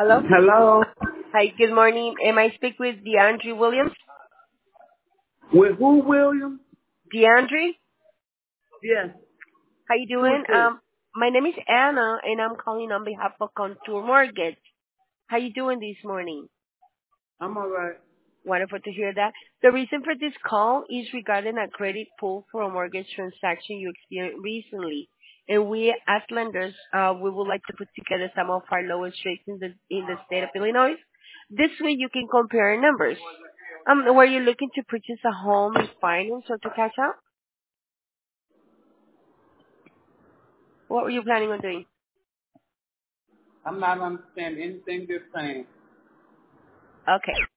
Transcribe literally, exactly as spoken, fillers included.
Hello. Hello. Hi, good morning. Am I speak with DeAndre Williams? With who, William? DeAndre, Yes. how you Who is doing? this? Um, my name is Anna, and I'm calling on behalf of Contour Mortgage. How you doing this morning? I'm all right. Wonderful to hear that. The reason for this call is regarding a credit pull for a mortgage transaction you experienced recently. And we, as lenders, uh, we would like to put together some of our lowest rates in the in the state of Illinois. This way, you can compare numbers. Um, were you looking to purchase a home in finance or to cash out? What were you planning on doing? I'm not understanding anything you're saying. Okay.